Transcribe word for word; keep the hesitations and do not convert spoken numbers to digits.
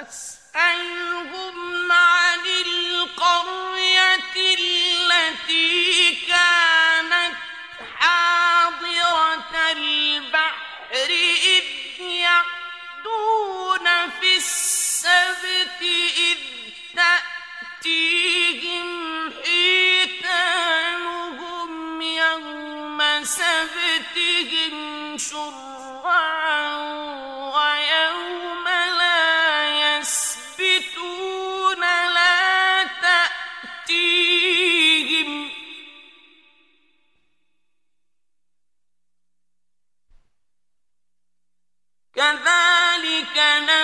فاسألهم عن القرية التي كانت حاضرة البحر إذ يعدون في السبت إذ تأتيهم حيتانهم يوم سبتهم شرعا ويوم لا يسبتون لا تأتيهم كذلك